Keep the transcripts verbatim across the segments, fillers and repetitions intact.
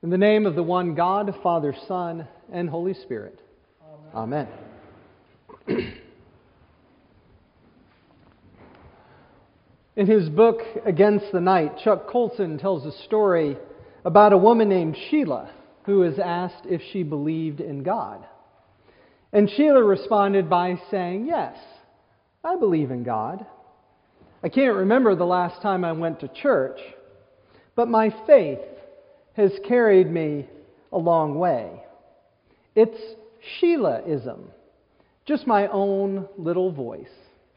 In the name of the one God, Father, Son, and Holy Spirit. Amen. Amen. In his book, Against the Night, Chuck Colson tells a story about a woman named Sheila who was asked if she believed in God. And Sheila responded by saying, "Yes, I believe in God. I can't remember the last time I went to church, but my faith has carried me a long way. It's Sheilaism, just my own little voice."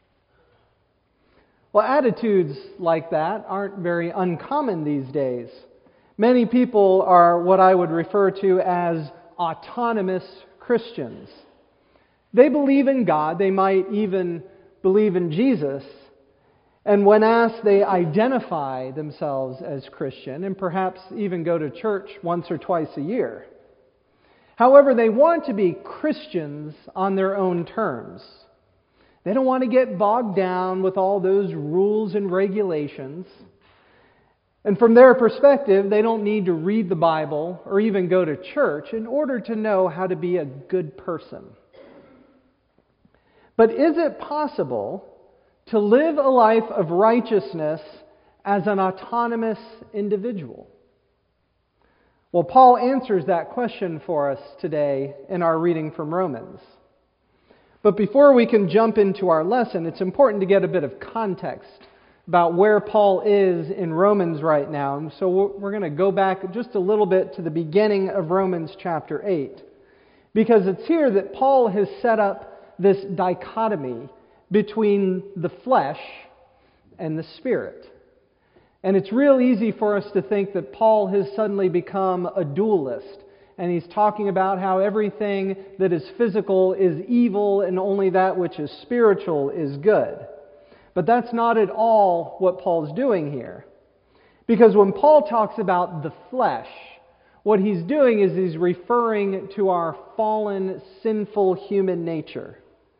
Well, attitudes like that aren't very uncommon these days. Many people are what I would refer to as autonomous Christians. They believe in God, they might even believe in Jesus, and when asked, they identify themselves as Christian and perhaps even go to church once or twice a year. However, they want to be Christians on their own terms. They don't want to get bogged down with all those rules and regulations. And from their perspective, they don't need to read the Bible or even go to church in order to know how to be a good person. But is it possible to live a life of righteousness as an autonomous individual? Well, Paul answers that question for us today in our reading from Romans. But before we can jump into our lesson, it's important to get a bit of context about where Paul is in Romans right now. And so we're going to go back just a little bit to the beginning of Romans chapter eight. Because it's here that Paul has set up this dichotomy between the flesh and the spirit. And it's real easy for us to think that Paul has suddenly become a dualist. And he's talking about how everything that is physical is evil and only that which is spiritual is good. But that's not at all what Paul's doing here. Because when Paul talks about the flesh, what he's doing is he's referring to our fallen, sinful human nature.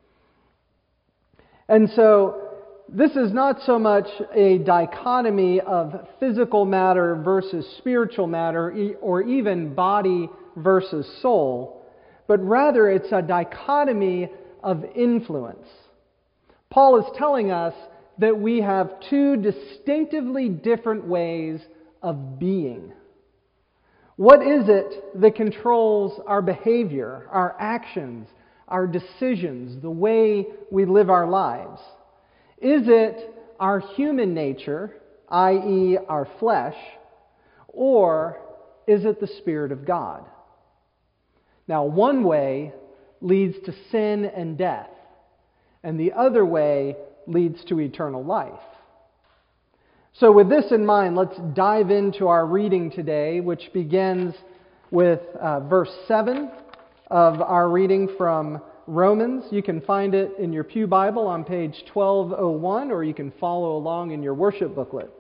And so this is not so much a dichotomy of physical matter versus spiritual matter, or even body versus soul, but rather it's a dichotomy of influence. Paul is telling us that we have two distinctively different ways of being. What is it that controls our behavior, our actions, our decisions, the way we live our lives? Is it our human nature, that is our flesh, or is it the Spirit of God? Now, one way leads to sin and death, and the other way leads to eternal life. So with this in mind, let's dive into our reading today, which begins with uh, verse seven of our reading from Romans. You can find it in your pew Bible on page twelve oh one, or you can follow along in your worship booklet.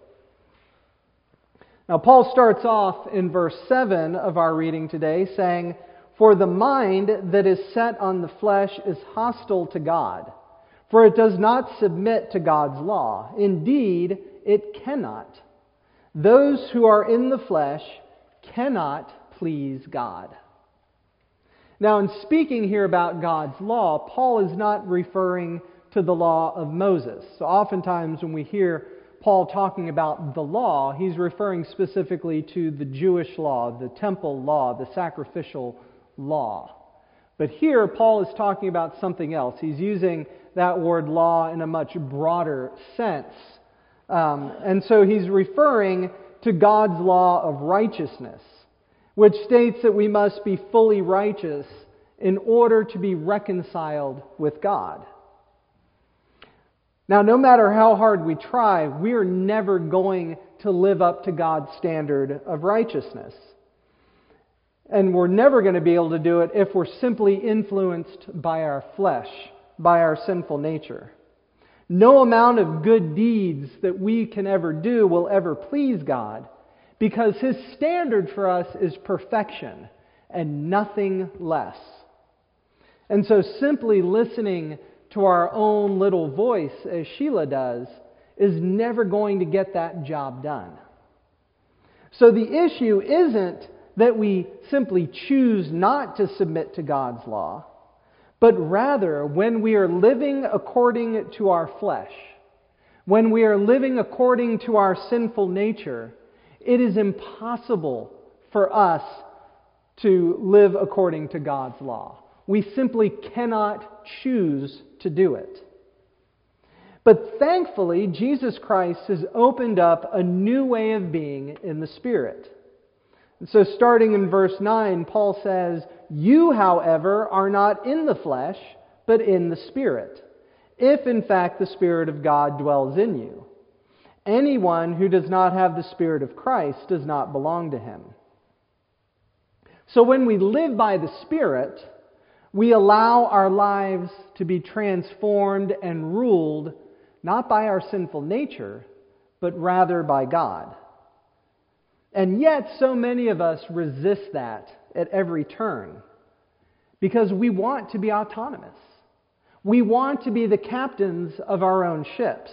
Now, Paul starts off in verse seven of our reading today saying, "For the mind that is set on the flesh is hostile to God, for it does not submit to God's law. Indeed, it cannot. Those who are in the flesh cannot please God." Now, in speaking here about God's law, Paul is not referring to the law of Moses. So oftentimes when we hear Paul talking about the law, he's referring specifically to the Jewish law, the temple law, the sacrificial law. But here, Paul is talking about something else. He's using that word law in a much broader sense. Um, and so he's referring to God's law of righteousness, which states that we must be fully righteous in order to be reconciled with God. Now, no matter how hard we try, we're never going to live up to God's standard of righteousness. And we're never going to be able to do it if we're simply influenced by our flesh, by our sinful nature. No amount of good deeds that we can ever do will ever please God, because His standard for us is perfection and nothing less. And so simply listening to our own little voice, as Sheila does, is never going to get that job done. So the issue isn't that we simply choose not to submit to God's law, but rather when we are living according to our flesh, when we are living according to our sinful nature, it is impossible for us to live according to God's law. We simply cannot choose to do it. But thankfully, Jesus Christ has opened up a new way of being in the Spirit. And so starting in verse nine, Paul says, "You, however, are not in the flesh, but in the Spirit, if in fact the Spirit of God dwells in you. Anyone who does not have the Spirit of Christ does not belong to him." So when we live by the Spirit, we allow our lives to be transformed and ruled not by our sinful nature, but rather by God. And yet, so many of us resist that at every turn because we want to be autonomous. We want to be the captains of our own ships.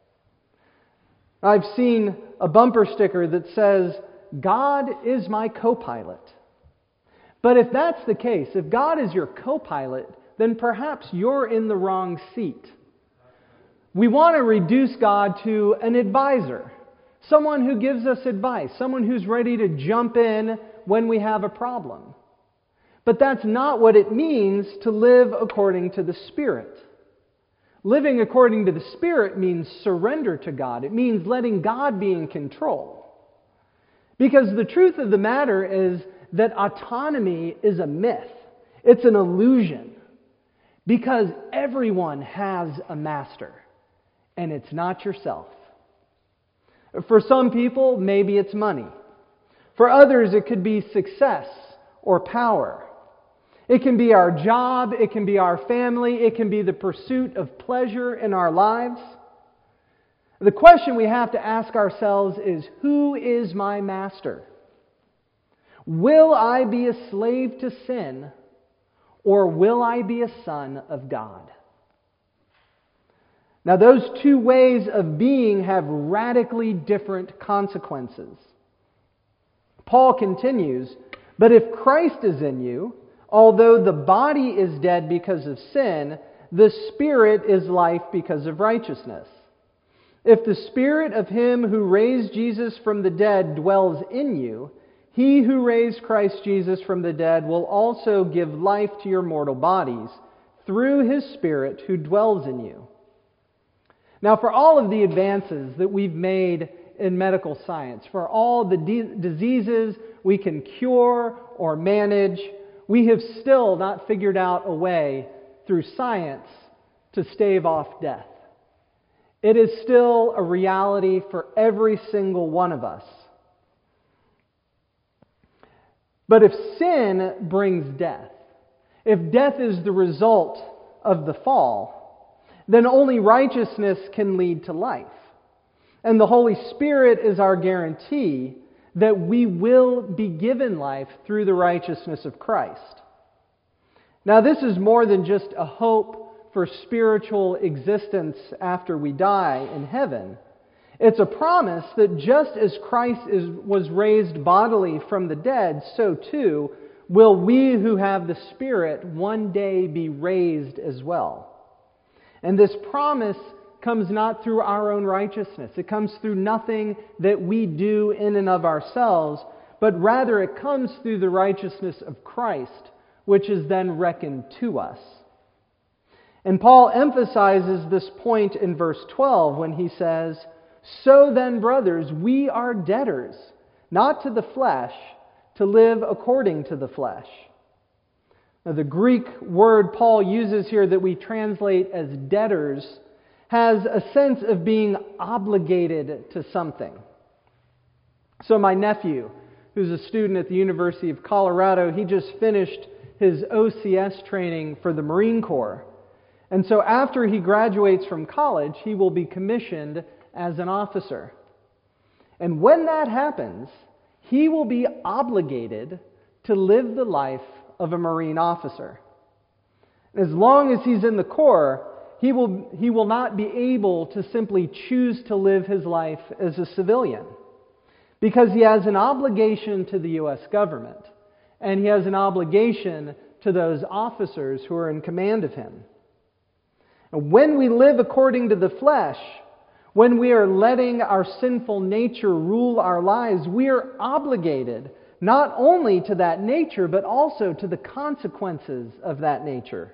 I've seen a bumper sticker that says, "God is my co-pilot." But if that's the case, if God is your co-pilot, then perhaps you're in the wrong seat. We want to reduce God to an advisor, someone who gives us advice, someone who's ready to jump in when we have a problem. But that's not what it means to live according to the Spirit. Living according to the Spirit means surrender to God. It means letting God be in control. Because the truth of the matter is that autonomy is a myth. It's an illusion. Because everyone has a master. And it's not yourself. For some people, maybe it's money. For others, it could be success or power. It can be our job, it can be our family, it can be the pursuit of pleasure in our lives. The question we have to ask ourselves is, who is my master? Will I be a slave to sin, or will I be a son of God? Now, those two ways of being have radically different consequences. Paul continues, "But if Christ is in you, although the body is dead because of sin, the Spirit is life because of righteousness. If the Spirit of Him who raised Jesus from the dead dwells in you, He who raised Christ Jesus from the dead will also give life to your mortal bodies through His Spirit who dwells in you." Now, for all of the advances that we've made in medical science, for all the de- diseases we can cure or manage, we have still not figured out a way through science to stave off death. It is still a reality for every single one of us. But if sin brings death, if death is the result of the fall, then only righteousness can lead to life. And the Holy Spirit is our guarantee that we will be given life through the righteousness of Christ. Now, this is more than just a hope for spiritual existence after we die in heaven. It's a promise that just as Christ is, was raised bodily from the dead, so too will we who have the Spirit one day be raised as well. And this promise comes not through our own righteousness. It comes through nothing that we do in and of ourselves, but rather it comes through the righteousness of Christ, which is then reckoned to us. And Paul emphasizes this point in verse twelve when he says, "So then, brothers, we are debtors, not to the flesh, to live according to the flesh." Now, the Greek word Paul uses here that we translate as debtors has a sense of being obligated to something. So my nephew, who's a student at the University of Colorado, he just finished his O C S training for the Marine Corps. And so after he graduates from college, he will be commissioned as an officer. And when that happens, he will be obligated to live the life of a Marine officer. As long as he's in the Corps, he will, he will not be able to simply choose to live his life as a civilian. because he has an obligation to the U S government, and he has an obligation to those officers who are in command of him. And when we live according to the flesh, when we are letting our sinful nature rule our lives, we are obligated not only to that nature, but also to the consequences of that nature.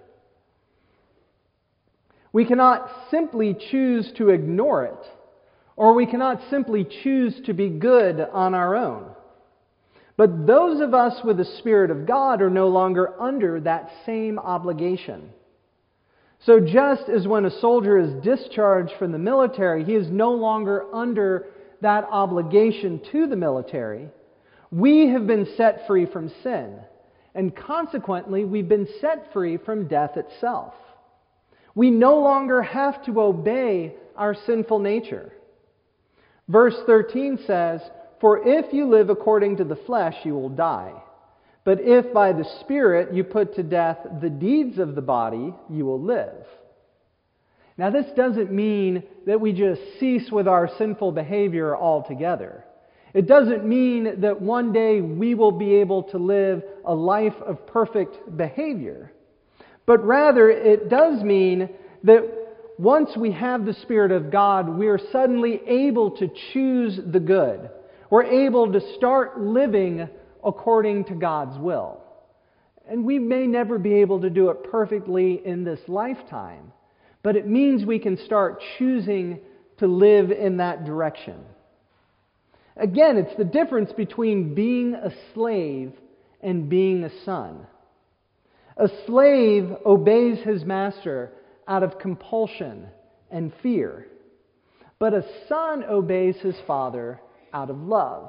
We cannot simply choose to ignore it, or we cannot simply choose to be good on our own. But those of us with the Spirit of God are no longer under that same obligation. So just as when a soldier is discharged from the military, he is no longer under that obligation to the military, we have been set free from sin, and consequently we've been set free from death itself. We no longer have to obey our sinful nature. Verse thirteen says, "For if you live according to the flesh, you will die. But if by the Spirit you put to death the deeds of the body, you will live." Now this doesn't mean that we just cease with our sinful behavior altogether. It doesn't mean that one day we will be able to live a life of perfect behavior. But rather it does mean that once we have the Spirit of God, we are suddenly able to choose the good. We're able to start living according to God's will. And we may never be able to do it perfectly in this lifetime, but it means we can start choosing to live in that direction. Again, it's the difference between being a slave and being a son. A slave obeys his master out of compulsion and fear, but a son obeys his father out of love.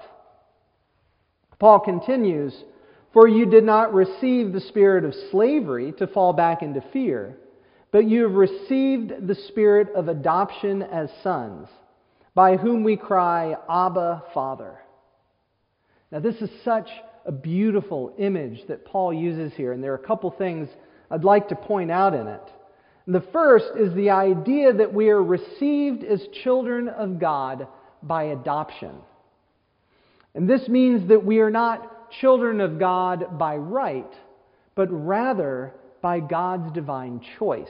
Paul continues, "For you did not receive the spirit of slavery to fall back into fear, but you have received the spirit of adoption as sons, by whom we cry, 'Abba, Father.'" Now this is such a beautiful image that Paul uses here, and there are a couple things I'd like to point out in it. And the first is the idea that we are received as children of God by adoption. And this means that we are not children of God by right, but rather by God's divine choice.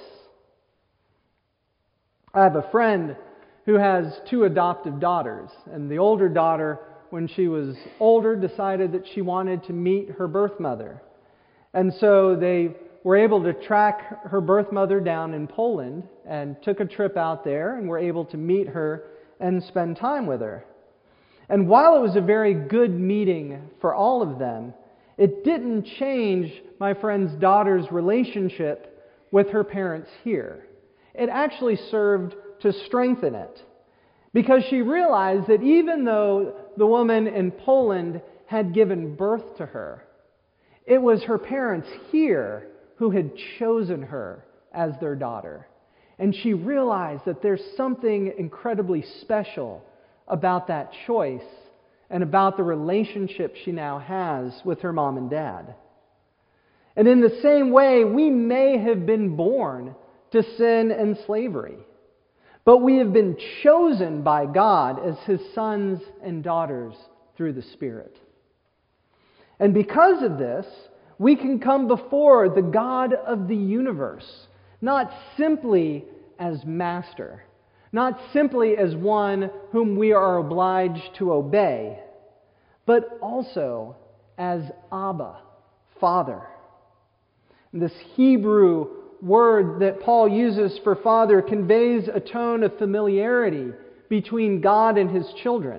I have a friend who has two adoptive daughters, and the older daughter, when she was older, decided that she wanted to meet her birth mother. And so they were able to track her birth mother down in Poland and took a trip out there and were able to meet her and spend time with her. And while it was a very good meeting for all of them, it didn't change my friend's daughter's relationship with her parents here. It actually served to strengthen it, because she realized that even though the woman in Poland had given birth to her, it was her parents here who had chosen her as their daughter. And she realized that there's something incredibly special about that choice and about the relationship she now has with her mom and dad. And in the same way, we may have been born to sin and slavery, but we have been chosen by God as His sons and daughters through the Spirit. And because of this, we can come before the God of the universe, not simply as master, not simply as one whom we are obliged to obey, but also as Abba, Father. And this Hebrew word that Paul uses for father conveys a tone of familiarity between God and His children.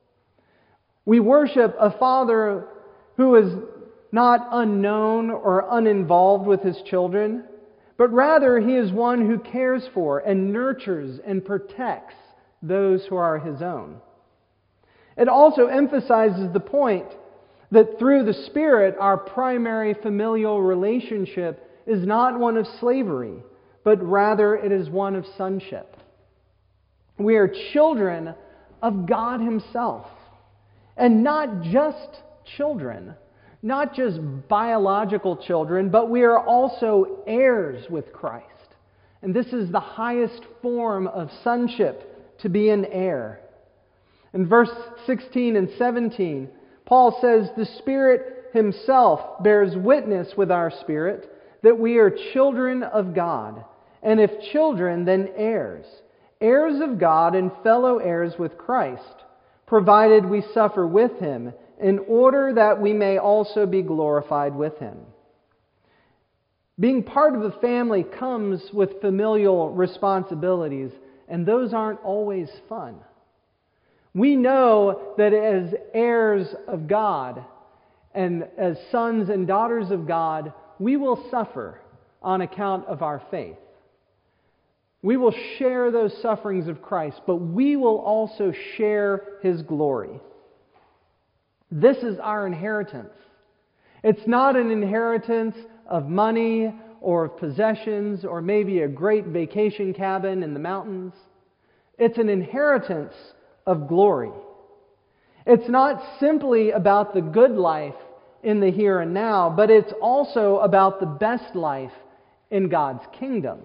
We worship a Father who is not unknown or uninvolved with His children, but rather He is one who cares for and nurtures and protects those who are His own. It also emphasizes the point that through the Spirit, our primary familial relationship is not one of slavery, but rather it is one of sonship. We are children of God Himself, and not just children, not just biological children, but we are also heirs with Christ. And this is the highest form of sonship, to be an heir. In verse sixteen and seventeen, Paul says, "The Spirit Himself bears witness with our spirit that we are children of God, and if children, then heirs, heirs of God and fellow heirs with Christ, provided we suffer with Him, in order that we may also be glorified with Him." Being part of the family comes with familial responsibilities, and those aren't always fun. We know that as heirs of God, and as sons and daughters of God, we will suffer on account of our faith. We will share those sufferings of Christ, but we will also share His glory. This is our inheritance. It's not an inheritance of money or of possessions or maybe a great vacation cabin in the mountains. It's an inheritance of glory. It's not simply about the good life in the here and now, but it's also about the best life in God's kingdom.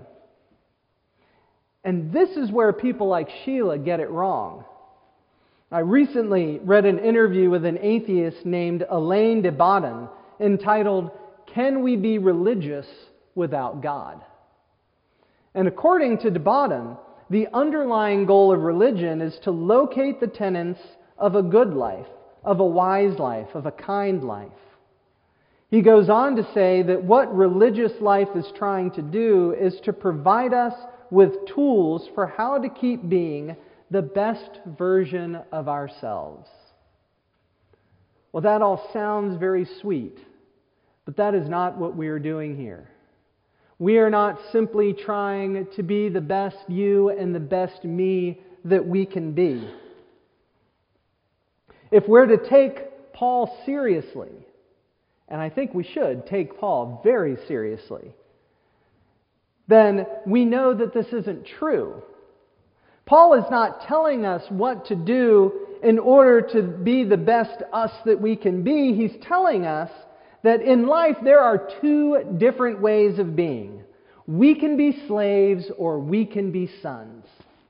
And this is where people like Sheila get it wrong. I recently read an interview with an atheist named Elaine de Botton entitled, "Can We Be Religious Without God?" And according to de Botton, the underlying goal of religion is to locate the tenets of a good life, of a wise life, of a kind life. He goes on to say that what religious life is trying to do is to provide us with tools for how to keep being the best version of ourselves. Well, that all sounds very sweet, but that is not what we are doing here. We are not simply trying to be the best you and the best me that we can be. If we're to take Paul seriously, and I think we should take Paul very seriously, then we know that this isn't true. Paul is not telling us what to do in order to be the best us that we can be. He's telling us that in life there are two different ways of being. We can be slaves or we can be sons.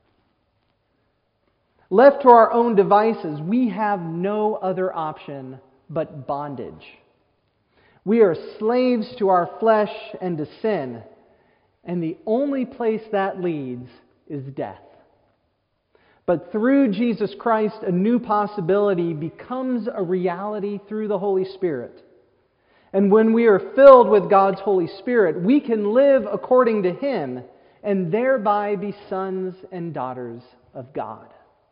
Left to our own devices, we have no other option but bondage. We are slaves to our flesh and to sin, and the only place that leads is death. But through Jesus Christ, a new possibility becomes a reality through the Holy Spirit. And when we are filled with God's Holy Spirit, we can live according to Him and thereby be sons and daughters of God.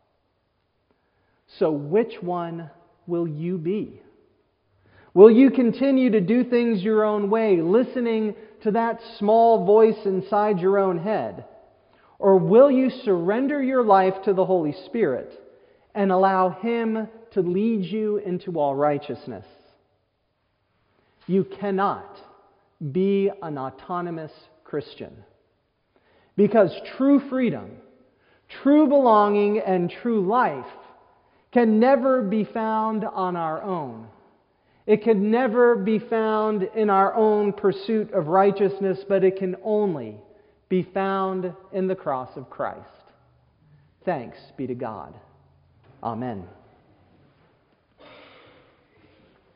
So which one will you be? Will you continue to do things your own way, listening to that small voice inside your own head? Or will you surrender your life to the Holy Spirit and allow Him to lead you into all righteousness? You cannot be an autonomous Christian, because true freedom, true belonging, and true life can never be found on our own. It can never be found in our own pursuit of righteousness, but it can only be found in the cross of Christ. Thanks be to God. Amen.